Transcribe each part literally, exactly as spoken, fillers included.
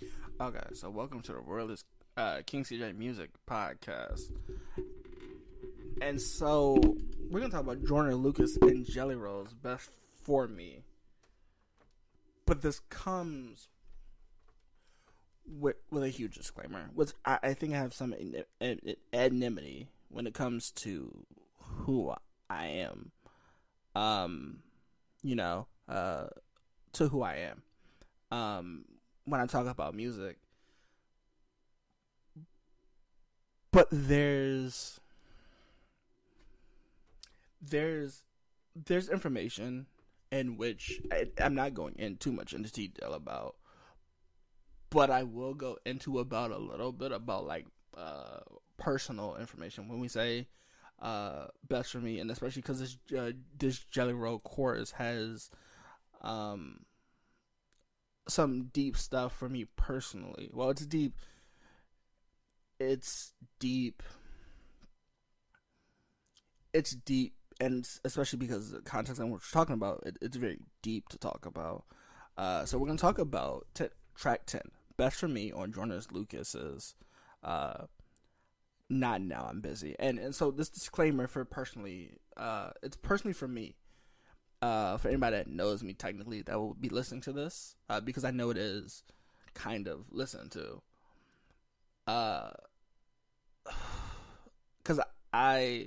Okay, so welcome to the World is uh, King C J Music Podcast. And so we're gonna talk about Joyner Lucas and Jelly Roll's Best for Me. But this comes with, with a huge disclaimer, which I, I think I have some anonymity when it comes to who I am. Um, you know, uh, to who I am. Um, when I talk about music. But there's there's there's information in which I, I'm not going in too much into detail about, but I will go into about a little bit about like uh, personal information when we say uh, best for me, and especially because this uh, this Jelly Roll chorus has um, some deep stuff for me personally. Well, it's deep. It's deep. It's deep, and especially because the context that we're talking about, it, it's very deep to talk about. Uh, so we're going to talk about t- track ten, Best for Me on Joyner Lucas's uh, Not Now, I'm Busy. And and so this disclaimer for personally, uh, it's personally for me. Uh, for anybody that knows me technically that will be listening to this, uh, because I know it is kind of listened to. Uh, because I,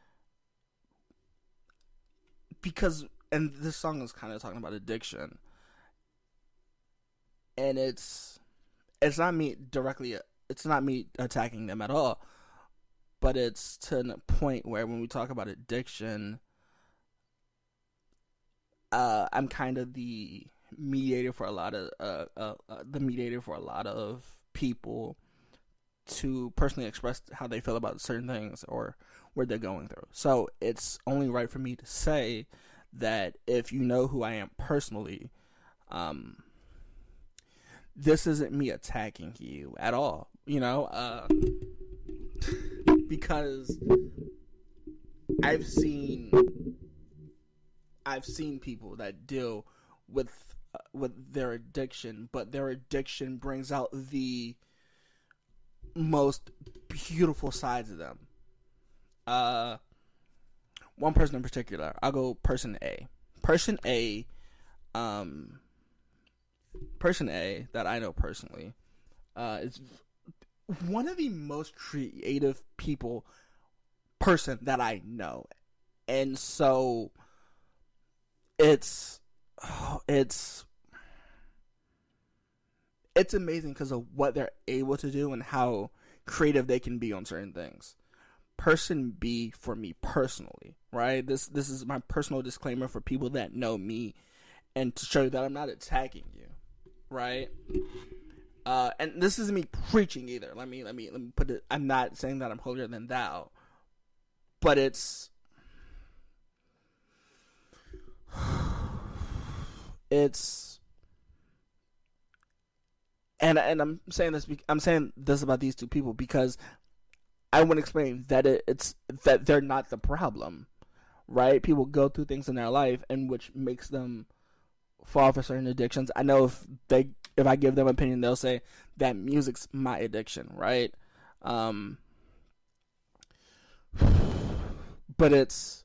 because, and this song is kind of talking about addiction, and it's, it's not me directly, it's not me attacking them at all, but it's to a point where when we talk about addiction, uh, I'm kind of the mediator for a lot of, uh, uh, uh the mediator for a lot of people to personally express how they feel about certain things or what they're going through. So it's only right for me to say that if you know who I am personally, um, this isn't me attacking you at all, you know, uh, because I've seen, I've seen people that deal with, uh, with their addiction, but their addiction brings out the most beautiful sides of them. Uh, one person in particular, I'll go person A. Person A, um, person A that I know personally, uh, is one of the most creative people, person that I know, and so it's, oh, it's. It's amazing because of what they're able to do and how creative they can be on certain things. Person B for me personally, right? This this is my personal disclaimer for people that know me and to show you that I'm not attacking you, right? Uh, and this isn't me preaching either. Let me let me let me put it. I'm not saying that I'm holier than thou, but it's it's. And and I'm saying this. I'm saying this about these two people because I want to explain that it, it's that they're not the problem, right? People go through things in their life, and which makes them fall for certain addictions. I know if they if I give them an opinion, they'll say that music's my addiction, right? Um, but it's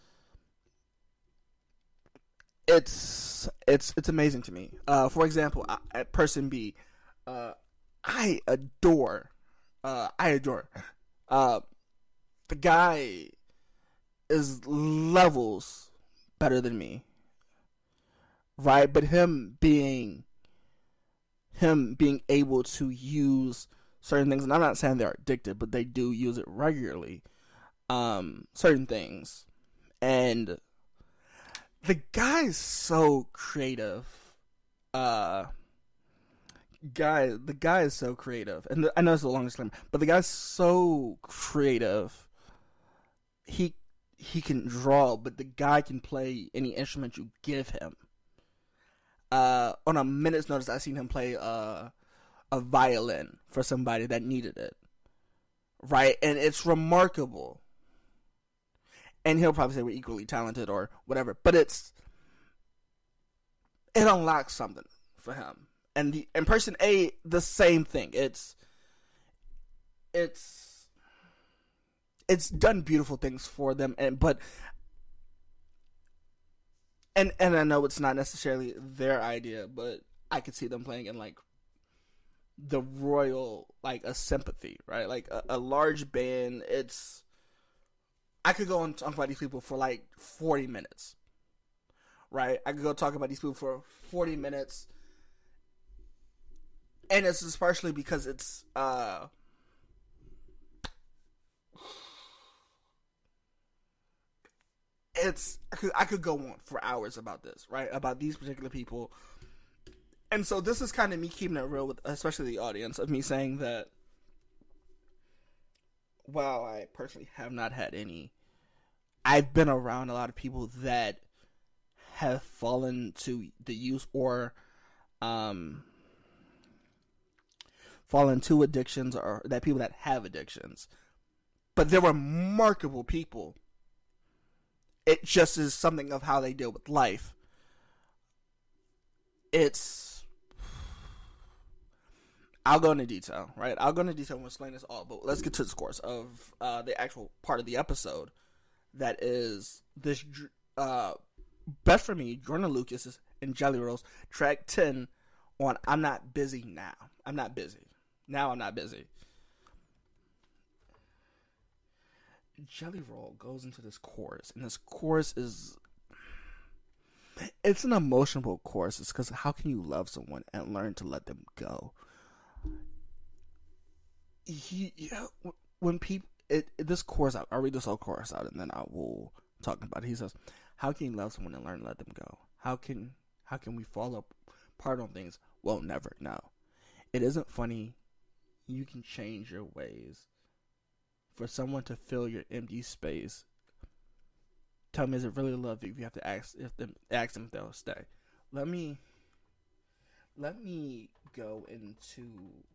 it's it's it's amazing to me. Uh, for example, I, person B. Uh, I adore, uh, I adore, uh, the guy is levels better than me, right? But him being, him being able to use certain things, and I'm not saying they're addicted, but they do use it regularly, um, certain things, and the guy's so creative, uh, guy, the guy is so creative, and the, I know it's a long disclaimer, but the guy's so creative. He he can draw, but the guy can play any instrument you give him. Uh, on a minute's notice, I seen him play uh, a violin for somebody that needed it, right? And it's remarkable. And he'll probably say we're equally talented or whatever, but it's it unlocks something for him. and the and person A, the same thing. It's it's it's done beautiful things for them, and but and and I know it's not necessarily their idea, but I could see them playing in like the royal, like a sympathy, right? Like a, a large band. It's I could go and talk about these people for like forty minutes, right? I could go talk about these people for forty minutes, and it's just partially because it's uh it's I could I could go on for hours about this, right? About these particular people. And so this is kind of me keeping it real with especially the audience, of me saying that while I personally have not had any, I've been around a lot of people that have fallen to the use or um fallen to addictions, or that people that have addictions. But they're remarkable people. It just is something of how they deal with life. It's I'll go into detail, right? I'll go into detail and we'll explain this all, but let's get to the course of uh, the actual part of the episode that is this uh, Best for Me, Joyner Lucas and Jelly Roll's track ten on I'm Not Busy Now. I'm Not Busy. Now I'm Not Busy. Jelly Roll goes into this chorus, and this chorus is it's an emotional chorus. It's because how can you love someone and learn to let them go? He, yeah, when people, it, it, this chorus out, I'll read this whole chorus out and then I will talk about it. He says, how can you love someone and learn to let them go? How can, how can we fall apart on things we'll never know? It isn't funny. You can change your ways for someone to fill your empty space. Tell me, is it really love if you have to ask if them, ask them if they'll stay? Let me, let me go into.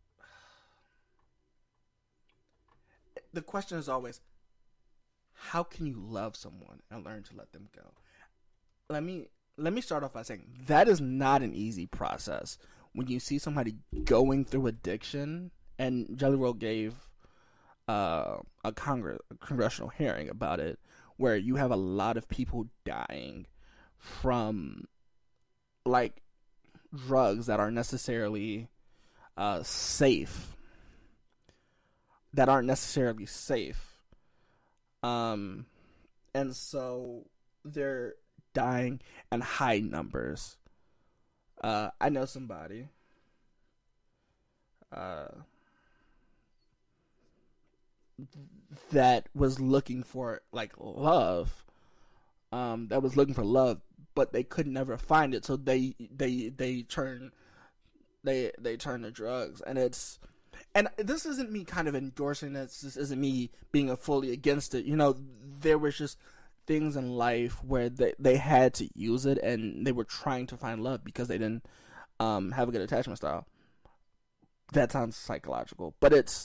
The question is always, how can you love someone and learn to let them go? Let me let me start off by saying that is not an easy process. When you see somebody going through addiction, and Jelly Roll gave uh, a, Congress, a congressional hearing about it, where you have a lot of people dying from like drugs that aren't necessarily uh, safe. That aren't necessarily safe. Um, and so they're dying in high numbers. Uh, I know somebody. Uh, that was looking for like love. Um, that was looking for love, but they could never find it. So they they they turn they they turn to drugs, and it's. And this isn't me kind of endorsing this. This isn't me being a fully against it. You know, there was just things in life where they, they had to use it, and they were trying to find love because they didn't um, have a good attachment style. That sounds psychological, but it's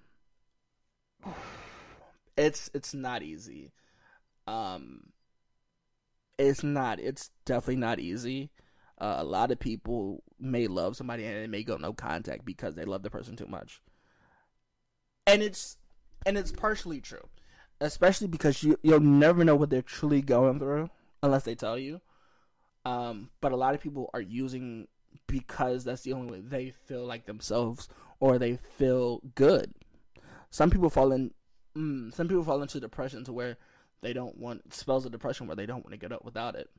it's it's not easy. Um, it's not. It's definitely not easy. Uh, a lot of people may love somebody and it may go no contact because they love the person too much, and it's and it's partially true, especially because you you'll never know what they're truly going through unless they tell you. Um, but a lot of people are using because that's the only way they feel like themselves or they feel good. Some people fall in. Mm, some people fall into depression to where they don't want spells of depression where they don't want to get up without it.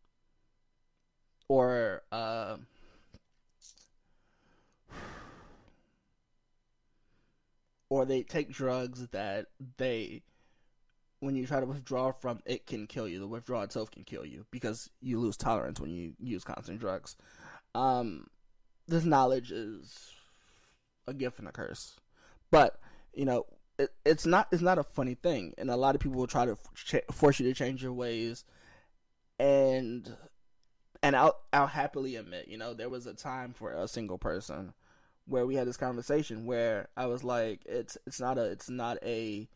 Or, uh, or they take drugs that they, when you try to withdraw from, it can kill you. The withdrawal itself can kill you because you lose tolerance when you use constant drugs. Um, this knowledge is a gift and a curse, but you know it, it's not. It's not a funny thing, and a lot of people will try to ch- force you to change your ways, and. And I'll I'll happily admit, you know, there was a time for a single person where we had this conversation where I was like, it's it's not a it's not a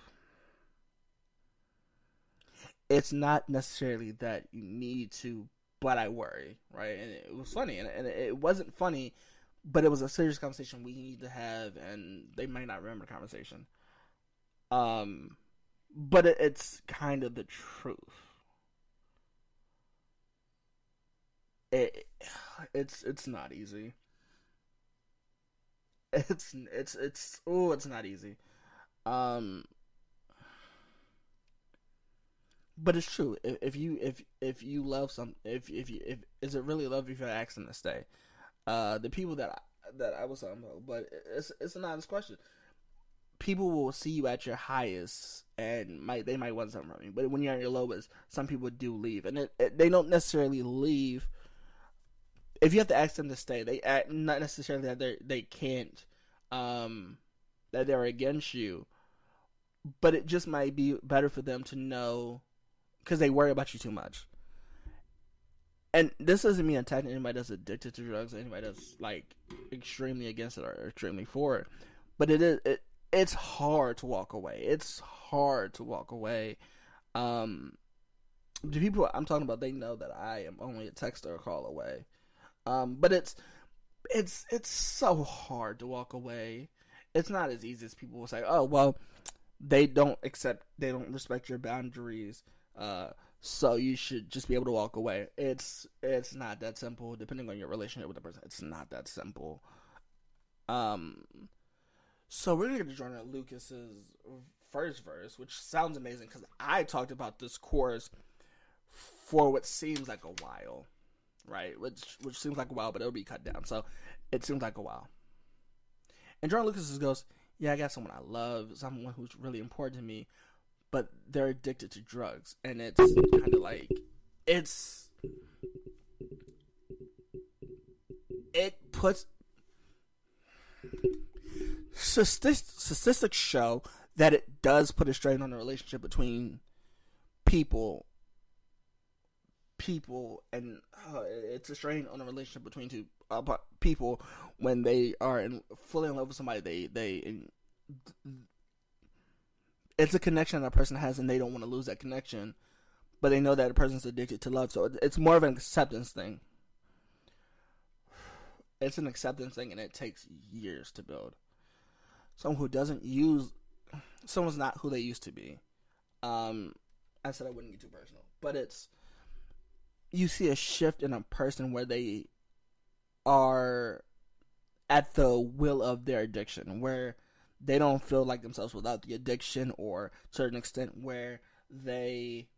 it's not necessarily that you need to but I worry, right? And it was funny, and, and it wasn't funny, but it was a serious conversation we need to have, and they might not remember the conversation. Um, but it, it's kind of the truth. It, it's it's not easy. It's it's it's oh, it's not easy. Um, but it's true. If, if you if if you love some, if if you if is it really love if you ask them to stay? Uh, the people that I, that I was talking about, but it's it's an honest question. People will see you at your highest and might they might want something from you, but when you're at your lowest, some people do leave, and it, it, they don't necessarily leave. If you have to ask them to stay, they act, not necessarily that they they can't, um, that they're against you, but it just might be better for them to know because they worry about you too much. And this doesn't mean attacking anybody that's addicted to drugs, or anybody that's like extremely against it or extremely for it. But it is it, it's hard to walk away. It's hard to walk away. Um, the people I'm talking about, they know that I am only a text or a call away. Um, but it's it's it's so hard to walk away. It's not as easy as people will say. Oh well, they don't accept, they don't respect your boundaries. Uh, so you should just be able to walk away. It's it's not that simple. Depending on your relationship with the person, it's not that simple. Um, so we're gonna join Lucas's first verse, which sounds amazing because I talked about this chorus for what seems like a while, right? Which which seems like a while, but it'll be cut down. So it seems like a while. And Jordan Lucas goes, "Yeah, I got someone I love, someone who's really important to me, but they're addicted to drugs." And it's kind of like, it's, it puts, statistics show that it does put a strain on the relationship between people, people, and uh, it's a strain on the relationship between two uh, people when they are in, fully in love with somebody. They, they, in, it's a connection that a person has, and they don't want to lose that connection, but they know that a person's addicted to love. So it's more of an acceptance thing. It's an acceptance thing, and it takes years to build. Someone who doesn't use, someone's not who they used to be. Um, I said I wouldn't get too personal, but it's, you see a shift in a person where they are at the will of their addiction, where they don't feel like themselves without the addiction, or to a certain extent where they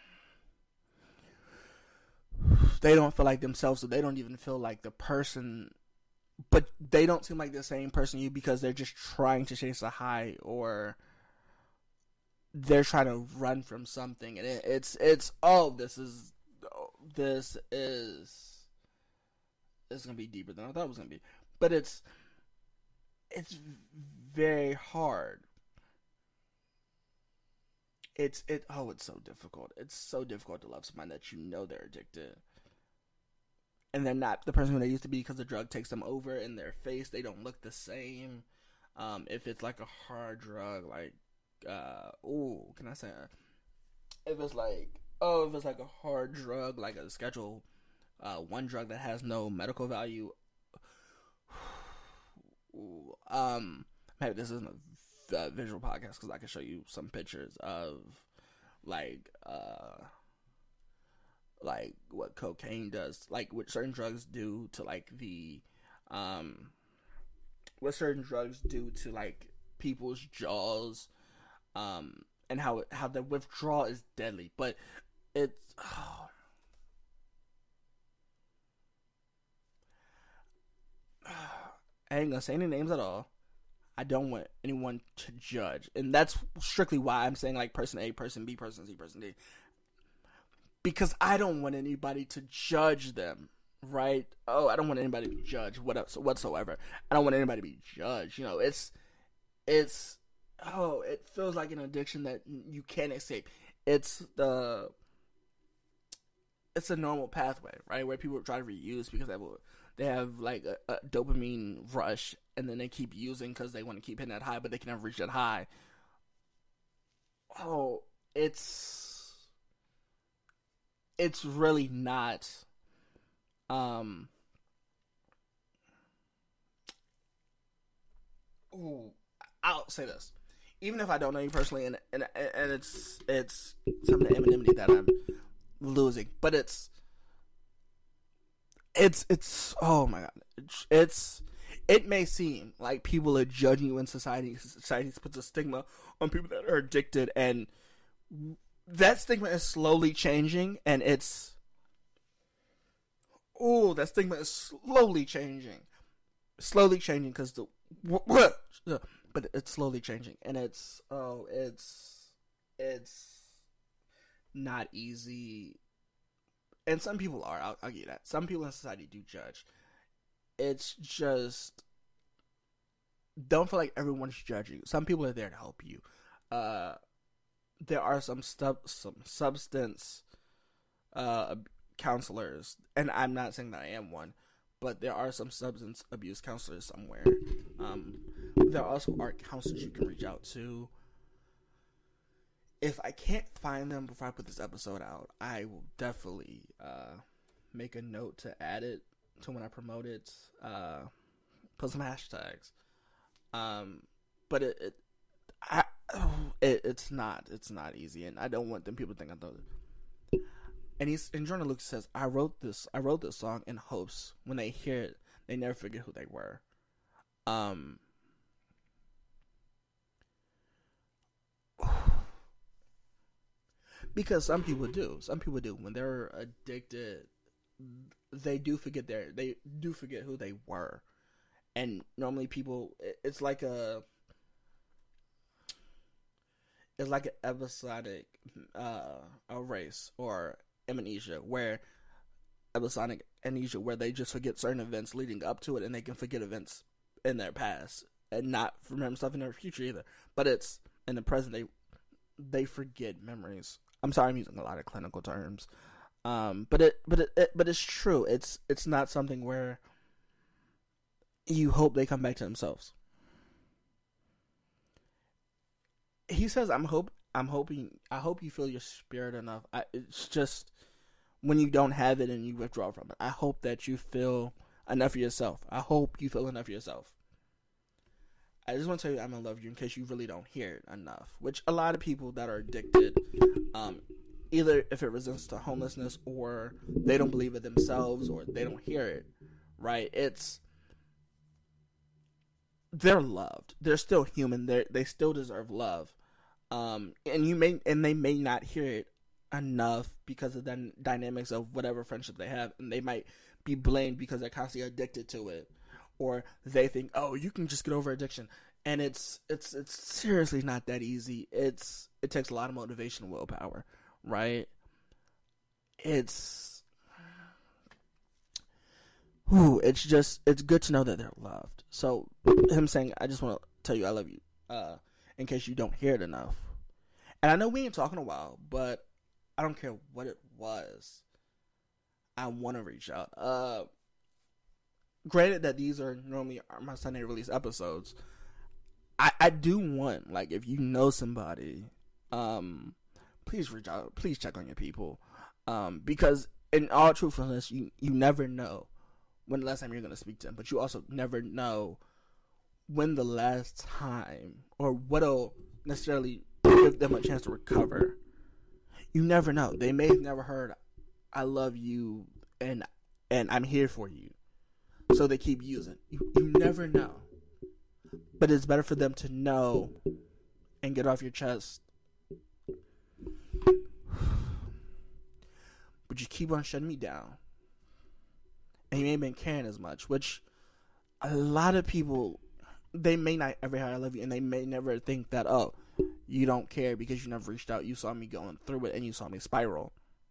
they don't feel like themselves, so they don't even feel like the person, but they don't seem like the same person to you because they're just trying to chase a high, or they're trying to run from something. And it, it's it's oh this is this is it's gonna be deeper than I thought it was gonna be, but it's it's very hard. It's it oh it's so difficult. It's so difficult to love somebody that you know they're addicted, and they're not the person who they used to be because the drug takes them over. In their face, they don't look the same. Um, if it's like a hard drug, like uh, oh, can I say? If it's like oh, if it's like a hard drug, like a Schedule uh, One drug that has no medical value. Um, maybe this isn't a uh, visual podcast because I can show you some pictures of like uh like what cocaine does, like what certain drugs do to like the um what certain drugs do to like people's jaws, um and how it, how the withdrawal is deadly. But it's oh. I ain't gonna say any names at all. I don't want anyone to judge. And that's strictly why I'm saying like person A, person B, person C, person D. Because I don't want anybody to judge them, right? Oh, I don't want anybody to be judged whatsoever. I don't want anybody to be judged. You know, it's, it's, oh, it feels like an addiction that you can't escape. It's the, it's a normal pathway, right? Where people try to reuse because they will, they have like a, a dopamine rush, and then they keep using because they want to keep hitting that high, but they can never reach that high. Oh, it's it's really not Um, ooh, I'll say this. Even if I don't know you personally, and and and it's it's some of the anonymity that I'm losing, but it's it's it's oh my god, it's, it's it may seem like people are judging you in society. Society puts a stigma on people that are addicted, and that stigma is slowly changing, and it's oh that stigma is slowly changing, slowly changing because the what. But it's slowly changing, and it's oh, it's it's not easy. And some people are. I'll, I'll give you that. Some people in society do judge. It's just don't feel like everyone's judging you. Some people are there to help you. Uh, there are some stuff, some substance uh, counselors, and I'm not saying that I am one. But there are some substance abuse counselors somewhere. Um, there also are counselors you can reach out to. If I can't find them before I put this episode out, I will definitely uh, make a note to add it to when I promote it. Uh, put some hashtags. Um, but it, it, I, it, it's not, it's not easy, and I don't want them people to think I thought. And he's and Jordan Lucas says, I wrote this I wrote this song in hopes when they hear it, they never forget who they were. Um Because some people do. Some people do. When they're addicted, they do forget their they do forget who they were. And normally people it's like a it's like an episodic uh a race or amnesia, where episodic amnesia, where they just forget certain events leading up to it, and they can forget events in their past and not remember stuff in their future either. But it's in the present, they they forget memories. I'm sorry, I'm using a lot of clinical terms, um, but it but it, it but it's true. It's it's not something where you hope they come back to themselves. He says, "I'm hope." I'm hoping. I hope you feel your spirit enough. I, it's just when you don't have it and you withdraw from it. I hope that you feel enough for yourself. I hope you feel enough for yourself. I just want to tell you I'm gonna love you in case you really don't hear it enough. Which a lot of people that are addicted, um, either if it resents to homelessness or they don't believe it themselves or they don't hear it, right? It's they're loved. They're still human. They they still deserve love. Um, and you may, and they may not hear it enough because of the dynamics of whatever friendship they have, and they might be blamed because they're constantly addicted to it, or they think, oh, you can just get over addiction, and it's it's it's seriously not that easy. It's it takes a lot of motivation and willpower, right? It's, whew, it's just it's good to know that they're loved. So him saying, I just want to tell you I love you. Uh. In case you don't hear it enough. And I know we ain't talking a while, but I don't care what it was. I want to reach out. Uh, granted that these are normally my Sunday release episodes, I, I do want, like, if you know somebody, um, please reach out. Please check on your people. Um, because in all truthfulness, you, you never know when the last time you're going to speak to them. But you also never know when the last time, or what'll necessarily give them a chance to recover. You never know. They may have never heard, I love you, and and I'm here for you. So they keep using. You, you never know. But it's better for them to know and get off your chest. But you keep on shutting me down. And you ain't been caring as much, which a lot of people, they may not ever hear I love you, and they may never think that, oh, you don't care because you never reached out. You saw me going through it, and you saw me spiral.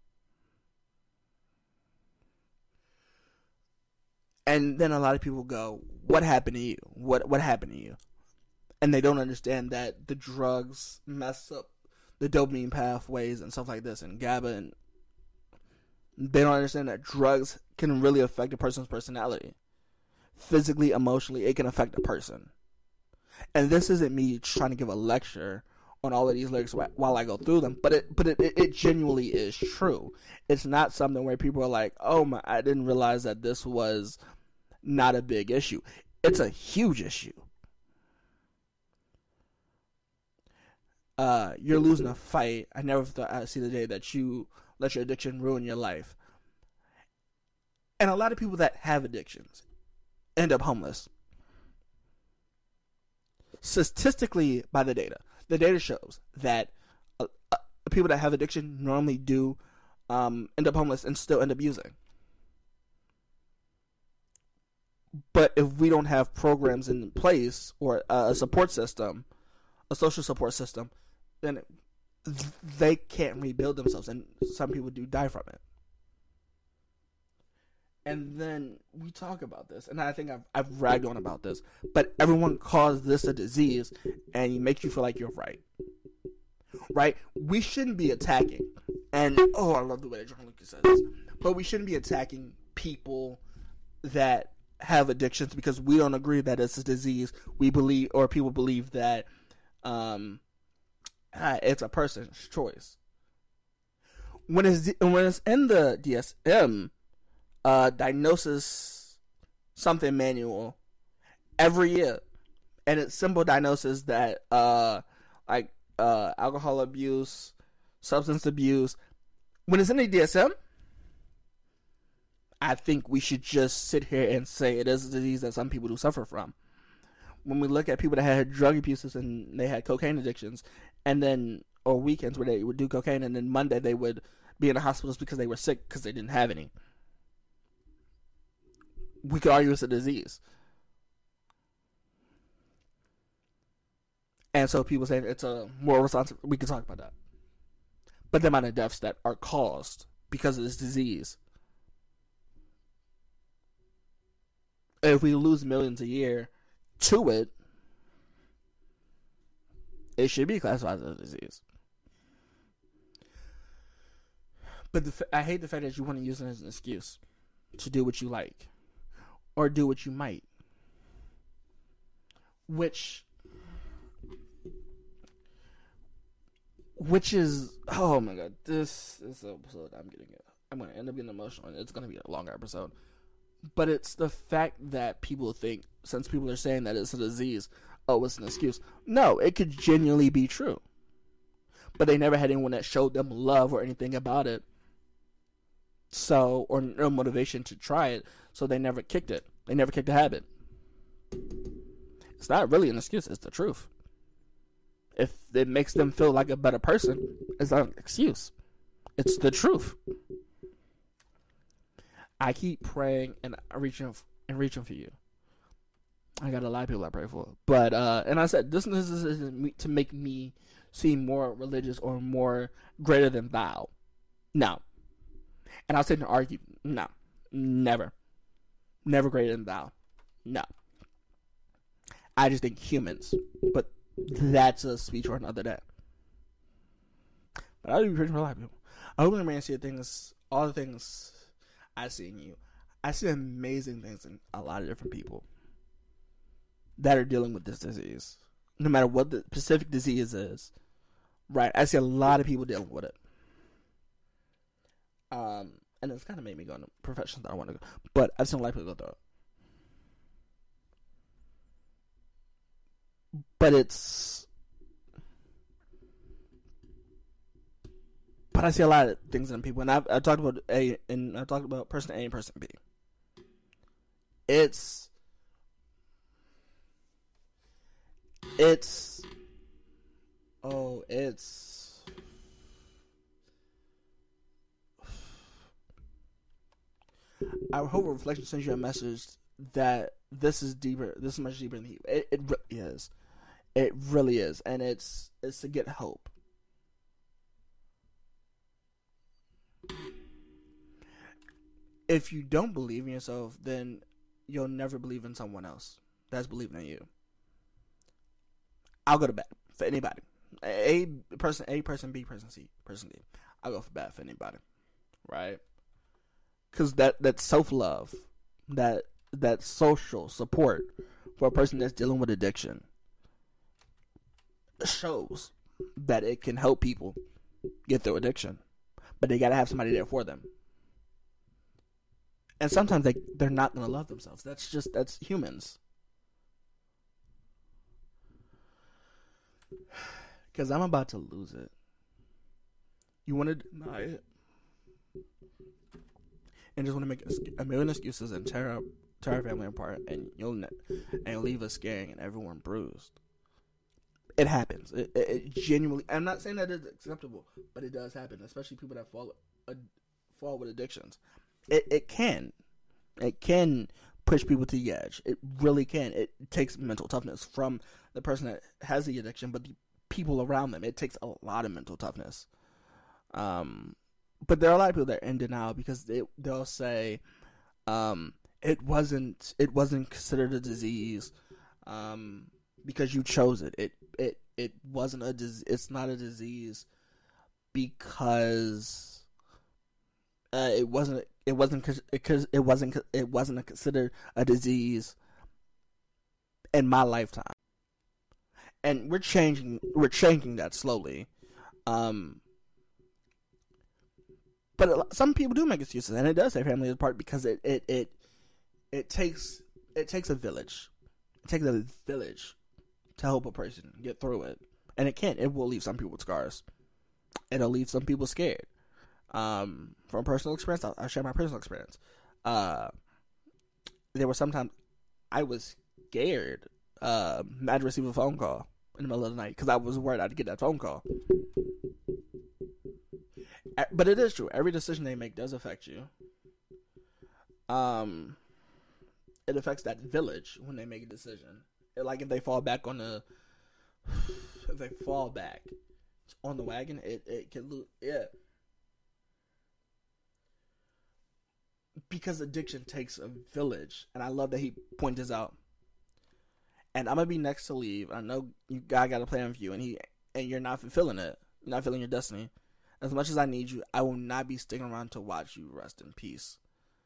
And then a lot of people go, what happened to you? What what happened to you? And they don't understand that the drugs mess up the dopamine pathways and stuff like this, and GABA, and they don't understand that drugs can really affect a person's personality. Physically, emotionally, it can affect a person. And this isn't me trying to give a lecture on all of these lyrics while I go through them, but it but it, it genuinely is true. It's not something where people are like, oh my, I didn't realize that this was not a big issue. It's a huge issue. Uh, you're losing a fight. I never thought I'd see the day that you let your addiction ruin your life. And a lot of people that have addictions end up homeless. Statistically, by the data, the data shows that uh, uh, people that have addiction normally do um, end up homeless and still end up using. But if we don't have programs in place or a support system, a social support system, then they can't rebuild themselves, and some people do die from it. And then we talk about this, and I think I've, I've ragged on about this, but everyone calls this a disease, and it makes you feel like you're right. Right? We shouldn't be attacking, and, oh, I love the way that John Lucas says this, but we shouldn't be attacking people that have addictions because we don't agree that it's a disease. We believe, or people believe that um, it's a person's choice. When it's, when it's in the D S M, Uh, diagnosis something manual every year, and it's simple diagnosis that uh like uh alcohol abuse, substance abuse. When it's in the D S M, I think we should just sit here and say it is a disease that some people do suffer from. When we look at people that had drug abuses and they had cocaine addictions, and then or weekends where they would do cocaine, and then Monday they would be in the hospitals because they were sick because they didn't have any. We could argue it's a disease. And so people say it's a moral responsibility. We can talk about that. But the amount of deaths that are caused because of this disease. If we lose millions a year to it, it should be classified as a disease. But the, I hate the fact that you want to use it as an excuse to do what you like. Or do what you might. Which, which is, oh my god, this, this episode, I'm getting it. I'm going to end up getting emotional, and it's going to be a longer episode. But it's the fact that people think, since people are saying that it's a disease, oh, it's an excuse. No, it could genuinely be true. But they never had anyone that showed them love or anything about it. So, or no motivation to try it, so they never kicked it. They never kicked the habit. It's not really an excuse, it's the truth. If it makes them feel like a better person, it's not an excuse. It's the truth. I keep praying and reaching and reaching for you. I got a lot of people I pray for. But, uh, and I said, this, this isn't to make me seem more religious or more greater than thou. No. And I was sitting and argue, no, never. Never greater than thou. No. I just think humans. But that's a speech for another day. But I do be preaching for a lot of people. I hope man see things, all the things I see in you. I see amazing things in a lot of different people that are dealing with this disease. No matter what the specific disease is. Right? I see a lot of people dealing with it. Um, and it's kind of made me go into professions that I want to go. But I've seen a lot of people go through it. But it's... But I see a lot of things in people. And I've, I've talked about A, and I've talked about person A and person B. It's... It's... Oh, it's... I hope reflection sends you a message that this is deeper. This is much deeper than you. It, it really is. It really is, and it's it's to get hope. If you don't believe in yourself, then you'll never believe in someone else that's believing in you. I'll go to bat for anybody. A person, A person, B person, C person, D. I'll go for bat for anybody, right? Because that, that self-love, that that social support for a person that's dealing with addiction shows. that it can help people get through addiction, but they gotta have somebody there for them. And sometimes they they're not gonna love themselves. That's just that's humans. Because I'm about to lose it. You want to deny it, and just want to make a million excuses and tear up, tear our family apart, and you'll ne- and you'll leave us scaring and everyone bruised. It happens. It, it, it genuinely. I'm not saying that it's acceptable, but it does happen, especially people that fall uh, fall with addictions. It it can, it can push people to the edge. It really can. It takes mental toughness from the person that has the addiction, but the people around them. It takes a lot of mental toughness. Um, but there are a lot of people that are in denial because they they'll say, um, it wasn't it wasn't considered a disease, um, because you chose it. It it it wasn't a dis- It's not a disease because uh, it wasn't it wasn't because it wasn't it wasn't considered a disease in my lifetime. And we're changing we're changing that slowly. Um, but some people do make excuses, and it does tear families apart because it, it, it, it takes it takes a village. It takes a village to help a person get through it. And it can't. It will leave some people with scars. It'll leave some people scared. Um, from personal experience, I'll, I'll share my personal experience. Uh, there were sometimes I was scared uh, I'd receive a phone call in the middle of the night because I was worried I'd get that phone call. But it is true. Every decision they make does affect you. Um, it affects that village when they make a decision. Like if they fall back on the, if they fall back on the wagon, it it can lose. Yeah. Because addiction takes a village, and I love that he points this out. And I'm gonna be next to leave. I know you guy got a plan with you, and he and you're not fulfilling it. You're not fulfilling your destiny. As much as I need you, I will not be sticking around to watch you rest in peace.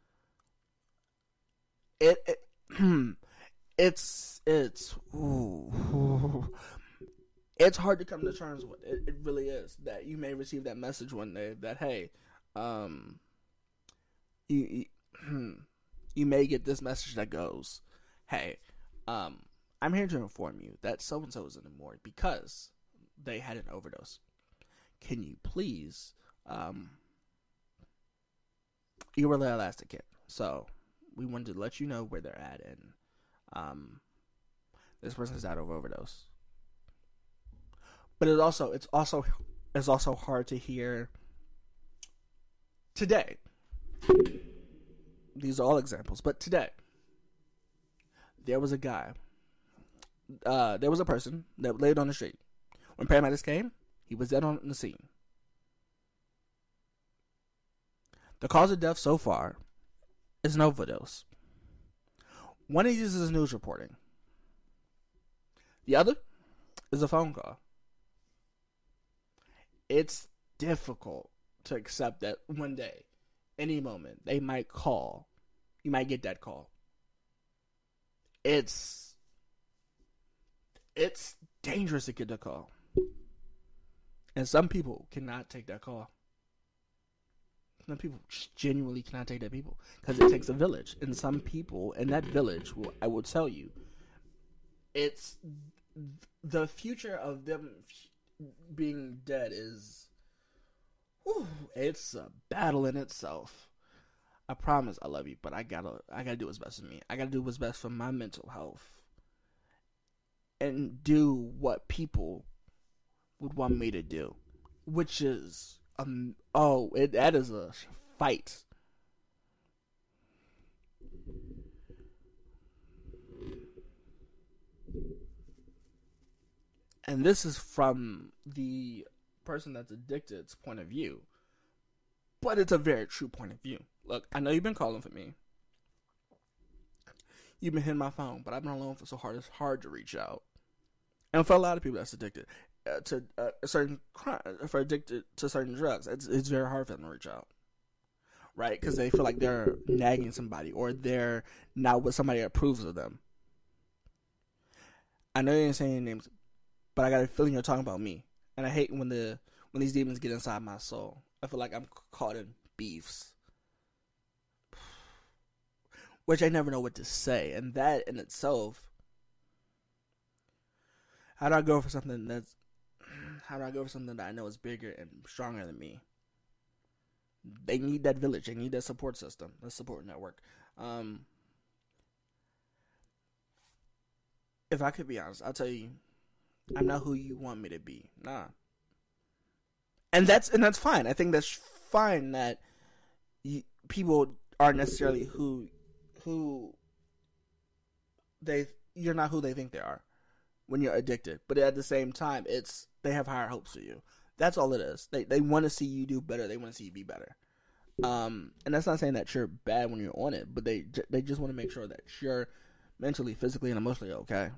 It, it it's it's ooh, it's hard to come to terms with. It, it really is. That you may receive that message one day that hey, um, you you, you may get this message that goes, hey, um, I'm here to inform you that so and so is in the morgue because they had an overdose. Can you please, um, you were the last kid, so we wanted to let you know where they're at, and um, this person's died of overdose. But it also, it's also, it's also hard to hear today. These are all examples, but today there was a guy, uh, there was a person that laid on the street. When paramedics came, he was dead on the scene. The cause of death so far is an overdose. One of these is news reporting. The other is a phone call. It's difficult to accept that one day, any moment, they might call. You might get that call. It's it's dangerous to get the call. And some people cannot take that call. Some people genuinely cannot take that people because it takes a village. And some people in that village, will, I will tell you, it's the future of them being dead is, whew, it's a battle in itself. I promise I love you, but I gotta, I gotta do what's best for me. I gotta do what's best for my mental health, and do what people would want me to do, which is um oh it, that is a fight. And this is from the person that's addicted's point of view, but it's a very true point of view. Look, I know you've been calling for me, you've been hitting my phone, but I've been alone for so hard. It's hard to reach out. And for a lot of people that's addicted uh, to uh, a certain crime, for addicted to certain drugs, it's it's very hard for them to reach out, right? Because they feel like they're nagging somebody or they're not with somebody that approves of them. I know you ain't saying any names, but I got a feeling you're talking about me, and I hate when the when these demons get inside my soul. I feel like I'm caught in beefs, which I never know what to say, and that in itself, how do I go for something that's how do I go for something that I know is bigger and stronger than me? They need that village. They need that support system, that support network. Um, if I could be honest, I'll tell you, I'm not who you want me to be. Nah. And that's and that's fine. I think that's fine that you, people aren't necessarily who who they you're not who they think they are when you're addicted. But at the same time, it's they have higher hopes for you. That's all it is. They they want to see you do better. They want to see you be better. Um, and that's not saying that you're bad when you're on it, but they they just want to make sure that you're mentally, physically, and emotionally okay.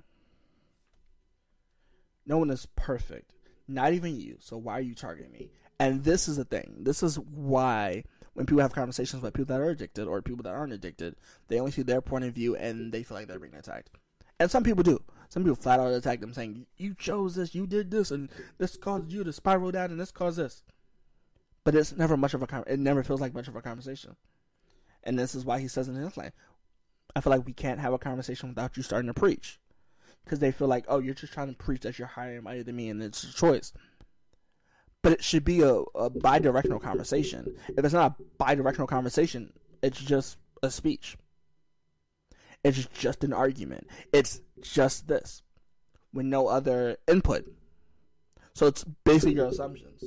No one is perfect. Not even you. So why are you targeting me? And this is the thing. This is why when people have conversations with people that are addicted or people that aren't addicted, they only see their point of view and they feel like they're being attacked. And some people do. Some people flat out attack them saying, you chose this, you did this, and this caused you to spiral down, and this caused this. But it's never much of a con- it never feels like much of a conversation. And this is why he says in his line, I feel like we can't have a conversation without you starting to preach. Because they feel like, oh, you're just trying to preach that you're higher and mightier than me, and it's a choice. But it should be a, a bi-directional conversation. If it's not a bi-directional conversation, it's just a speech. It's just an argument. It's just this, with no other input. So it's basically your assumptions.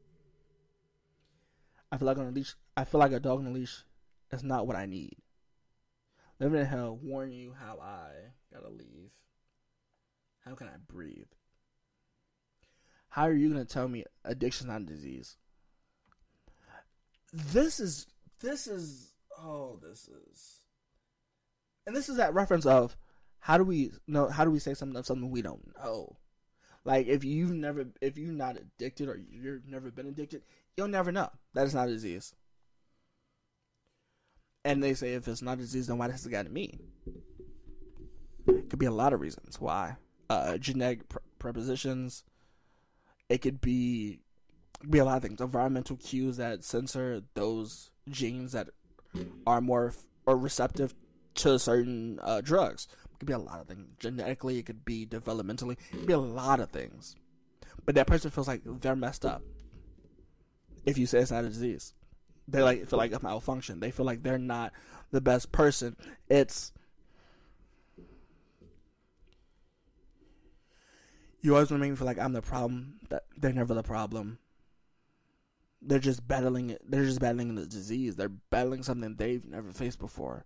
I feel like on a leash. I feel like a dog on a leash is not what I need. Living in hell, warn you how I gotta leave. How can I breathe? How are you gonna tell me addiction's not a disease? This is this is oh this is, and this is that reference of how do we know? How do we say something of something we don't know? Like if you've never, if you're not addicted or you've never been addicted, you'll never know that it's not a disease. And they say if it's not a disease, then why does it got to me? It could be a lot of reasons why. Uh, genetic pre- prepositions. It could be it could be a lot of things. Environmental cues that censor those genes that are more f- or receptive to certain uh, drugs. It could be a lot of things. Genetically, it could be developmentally. It could be a lot of things. But that person feels like they're messed up if you say it's not a disease. They like feel like a malfunction. They feel like they're not the best person. It's you always want to make me feel like I'm the problem. That they're never the problem. They're just battling it. They're just battling the disease. They're battling something they've never faced before.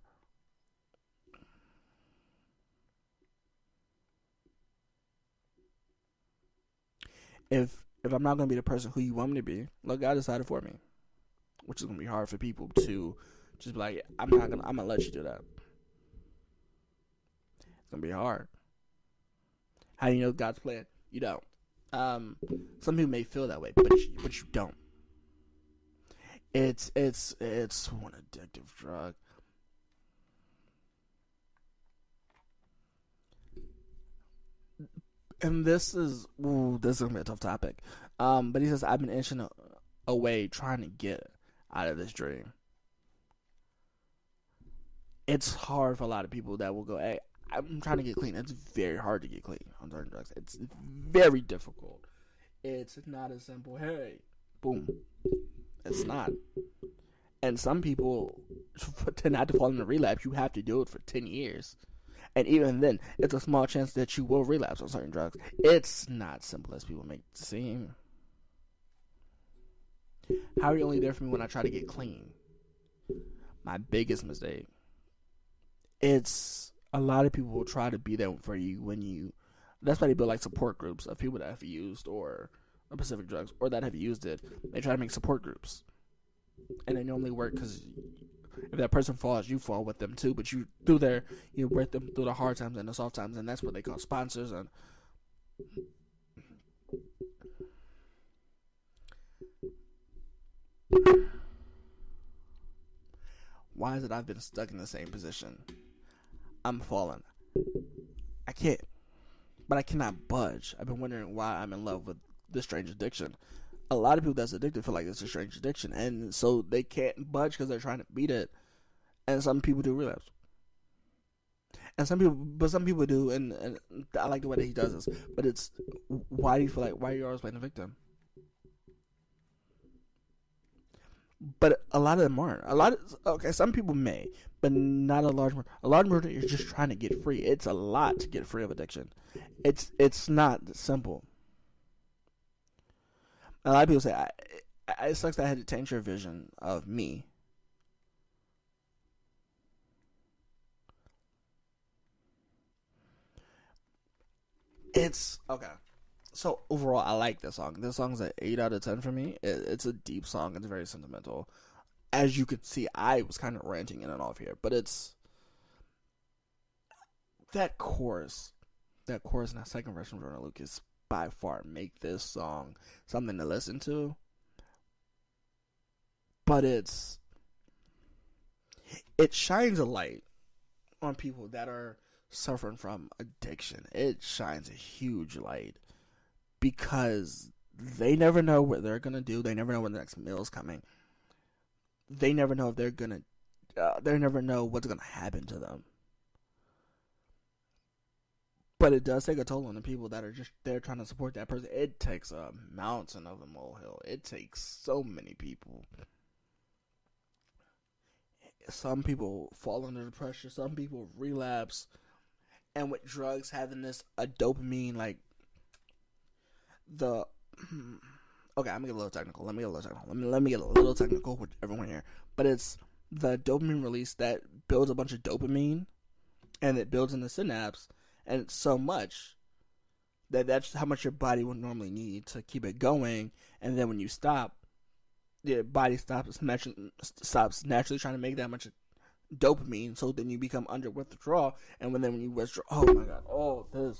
If if I'm not going to be the person who you want me to be, look, God decided for me. Which is going to be hard for people to just be like, I'm not going to, I'm going to let you do that. It's going to be hard. How do you know God's plan? You don't. Um, some people may feel that way, but you, but you don't. It's, it's, it's one addictive drug. And this is, ooh, this is going to be a tough topic. Um, but he says, I've been inching away trying to get out of this dream. It's hard for a lot of people that will go, hey, I'm trying to get clean. It's very hard to get clean on certain drugs. It's very difficult. It's not as simple, hey, boom. It's not. And some people, to not to fall into relapse, you have to do it for ten years. And even then, it's a small chance that you will relapse on certain drugs. It's not simple as people make it seem. How are you only there for me when I try to get clean? My biggest mistake. It's a lot of people will try to be there for you when you. That's why they build like support groups of people that have used or specific drugs or that have used it. They try to make support groups, and they normally work because if that person falls, you fall with them too. But you through there, you work them through the hard times and the soft times, and that's what they call sponsors. And why is it I've been stuck in the same position? I'm falling. I can't, but I cannot budge. I've been wondering why I'm in love with this strange addiction. A lot of people that's addicted feel like it's a strange addiction, and so they can't budge because they're trying to beat it. And some people do relapse, and some people, but some people do, and, and I like the way that he does this. But it's why do you feel like why are you always playing the victim? But a lot of them aren't. A lot of okay, some people may, but not a large majority. A large majority is just trying to get free. It's a lot to get free of addiction. It's it's not simple. A lot of people say, I, I, "It sucks that I had to change your vision of me." It's okay. So overall, I like this song. This song's an eight out of ten for me. It, it's a deep song. It's very sentimental. As you can see, I was kind of ranting in and off here, but it's that chorus, that chorus in that second verse from Joyner Lucas by far make this song something to listen to. But it's it shines a light on people that are suffering from addiction. It shines a huge light because they never know what they're gonna do. They never know when the next meal is coming. They never know if they're gonna. Uh, they never know what's gonna happen to them. But it does take a toll on the people that are just there trying to support that person. It takes a mountain of a molehill. It takes so many people. Some people fall under the pressure. Some people relapse. And with drugs having this a dopamine like the okay, I'm gonna get a little technical. Let me get a little technical. Let me let me get a little technical with everyone here. But it's the dopamine release that builds a bunch of dopamine, and it builds in the synapse, and it's so much that that's how much your body would normally need to keep it going. And then when you stop, your body stops naturally stops naturally trying to make that much dopamine, so then you become under withdrawal, and when then when you withdraw, oh my god, oh this,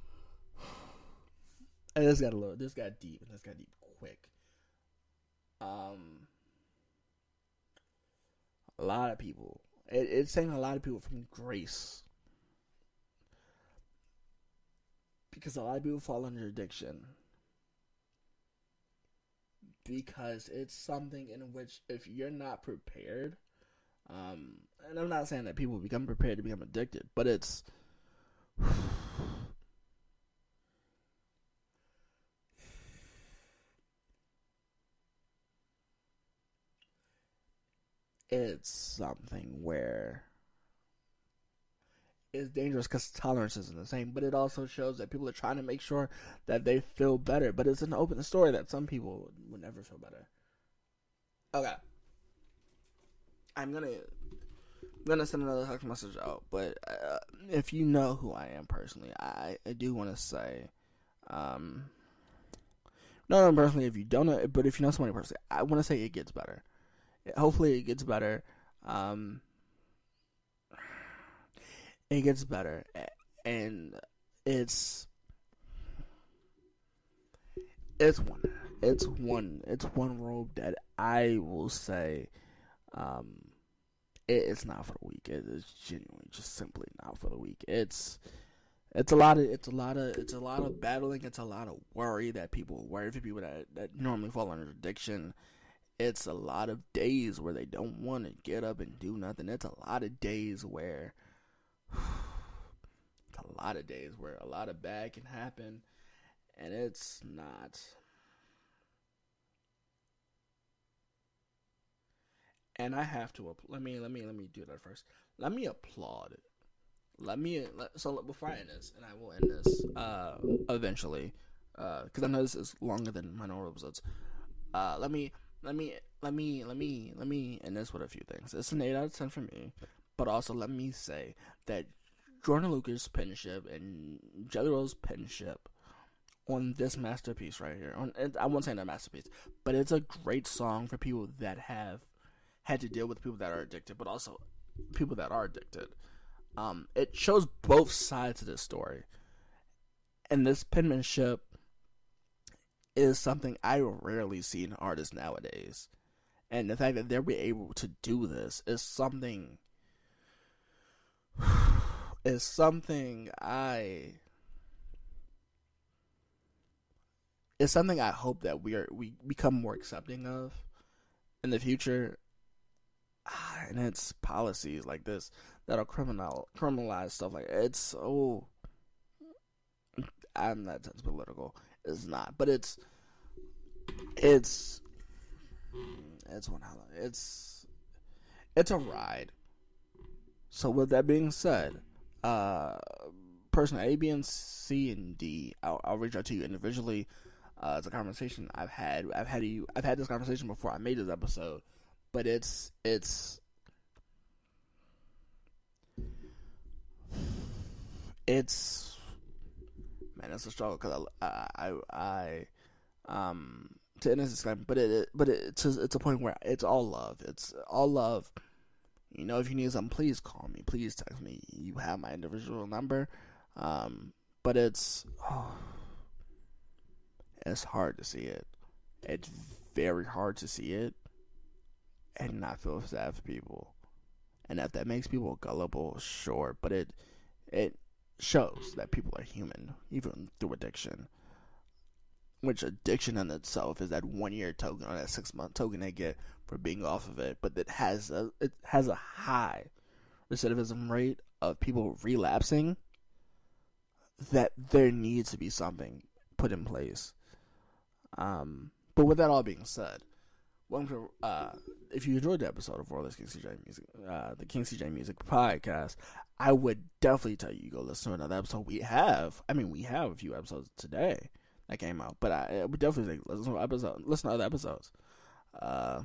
and this got a little, this got deep, and this got deep quick. Um, a lot of people, it, it's saying a lot of people from grace, because a lot of people fall under addiction, because it's something in which if you're not prepared. Um, and I'm not saying that people become prepared to become addicted, but it's it's something where it's dangerous because tolerance isn't the same, but it also shows that people are trying to make sure that they feel better, but it's an open story that some people would never feel better. Okay. I'm gonna I'm gonna send another text message out, but uh, if you know who I am personally, I, I do want to say, um, not personally if you don't know, but if you know somebody personally, I want to say it gets better. It, hopefully, it gets better. Um, it gets better, and it's it's one it's one it's one road that I will say. Um, it, it's not for the weak. It is genuinely just simply not for the weak. It's it's a lot of it's a lot of it's a lot of battling. It's a lot of worry that people worry for people that that normally fall under addiction. It's a lot of days where they don't want to get up and do nothing. It's a lot of days where it's a lot of days where a lot of bad can happen, and it's not. And I have to let me let me let me do that first. Let me applaud it. Let me let, so before I end this, and I will end this uh, eventually, because uh, I know this is longer than my normal episodes. Uh, let me let me let me let me let me end this with a few things. It's an eight out of ten for me, but also let me say that Joyner Lucas' penmanship and Jelly Roll's penmanship on this masterpiece right here. On I won't say that masterpiece, but it's a great song for people that have had to deal with people that are addicted, but also people that are addicted. Um, it shows both sides of this story, and this penmanship is something I rarely see in artists nowadays. And the fact that they're able to do this is something is something I it's something I hope that we are we become more accepting of in the future. And it's policies like this that'll criminal criminalize stuff like it's so. I'm not that's political. It's not, but it's it's it's one hell. It's it's a ride. So with that being said, uh, person A, B, and C, and D, I'll, I'll reach out to you individually. Uh, it's a conversation I've had. I've had you. I've had this conversation before I made this episode, but it's it's it's man, it's a struggle because I, I I um to end this discussion, but it, it but it, it's a, it's a point where it's all love. It's all love. You know, if you need something, please call me. Please text me. You have my individual number. Um, but it's oh, it's hard to see it. It's very hard to see it and not feel sad for people. And if that makes people gullible, sure. But it it shows that people are human, even through addiction. Which addiction in itself is that one year token or that six month token they get for being off of it, but it has a it has a high recidivism rate of people relapsing. That there needs to be something put in place. Um, but with that all being said, welcome to uh, if you enjoyed the episode of Royalist King C J Music, uh, the King C J Music podcast, I would definitely tell you go listen to another episode. We have, I mean, we have a few episodes today that came out, but I, I would definitely say listen to episode, listen to other episodes. Uh,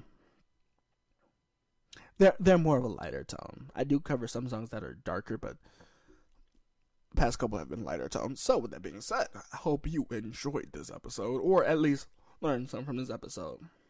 they're they're more of a lighter tone. I do cover some songs that are darker, but the past couple have been lighter tone. So with that being said, I hope you enjoyed this episode, or at least learned something from this episode.